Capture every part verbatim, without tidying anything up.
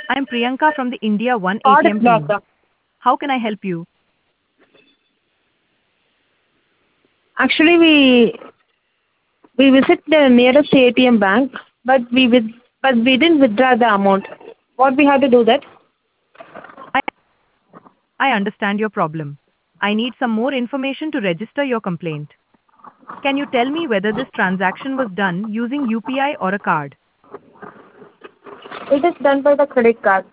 I'm Priyanka from the India One Card is A T M blocked. team. How can I help you? Actually, we we visit the nearest A T M bank, but we with but we didn't withdraw the amount. What we have to do that? I, I understand your problem. I need some more information to register your complaint. Can you tell me whether this transaction was done using U P I or a card? It is done by the credit card.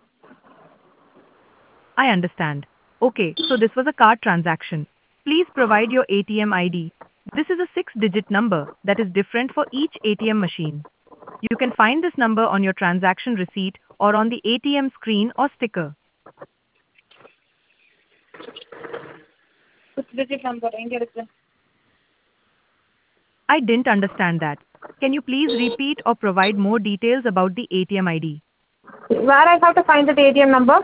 I understand. Okay, so this was a card transaction. Please provide your A T M I D. This is a six digit number that is different for each A T M machine. You can find this number on your transaction receipt or on the A T M screen or sticker. Six digit number. எங்க இருக்கு? I didn't understand that. Can you please repeat or provide more details about the A T M I D? Where I have to find the A T M number?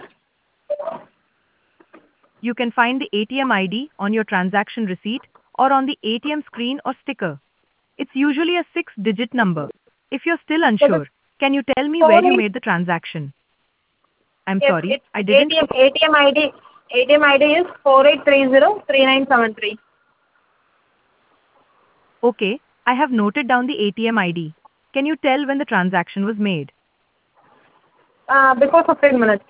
You can find the A T M I D on your transaction receipt or on the A T M screen or sticker. It's usually a six digit number. If you're still It is unsure, can you tell me four where you eight. made the transaction? I'm Yes, sorry, it's I didn't. A T M A T M I D. A T M I D is four eight three zero three nine seven three. Okay, I have noted down the A T M I D. Can you tell when the transaction was made? Uh, before fifteen minutes.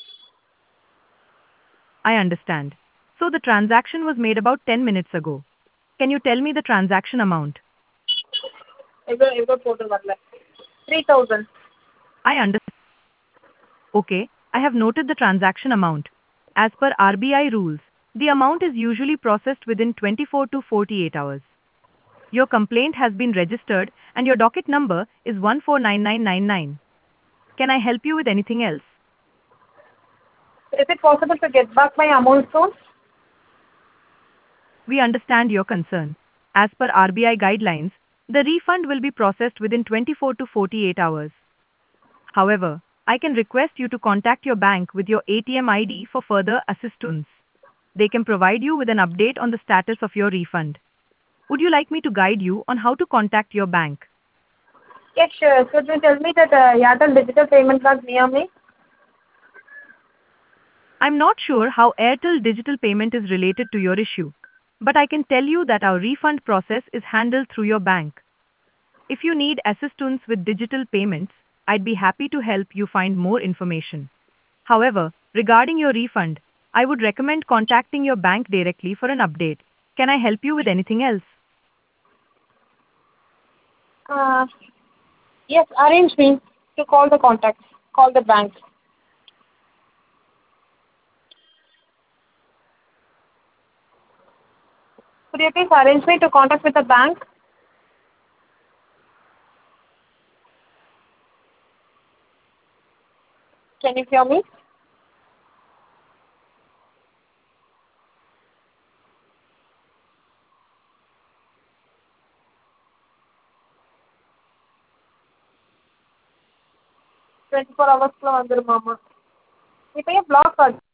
I understand. So the transaction was made about ten minutes ago. Can you tell me the transaction amount? இவ்வளோ இவ்வளோ போட்டு வரல. Three thousand. I understand. Okay, I have noted the transaction amount. As per R B I rules, the amount is usually processed within twenty-four to forty-eight hours. Your complaint has been registered and your docket number is one four nine nine nine nine. Can I help you with anything else? Is it possible to get back my amount soon? We understand your concern. As per R B I guidelines, the refund will be processed within twenty-four to forty-eight hours. However, I can request you to contact your bank with your A T M I D for further assistance. They can provide you with an update on the status of your refund. Would you like me to guide you on how to contact your bank? Yes, sure. Could you tell me that uh, Airtel digital payment card near me? I'm not sure how Airtel digital payment is related to your issue, but I can tell you that our refund process is handled through your bank. If you need assistance with digital payments, I'd be happy to help you find more information. However, regarding your refund, I would recommend contacting your bank directly for an update. Can I help you with anything else? Uh, yes, arrange me to call the contact, call the bank. Could you please arrange me to contact with the bank? Can you hear me? twenty-four hours வந்துருமாமா இப்போ ஏன் black ஆகுது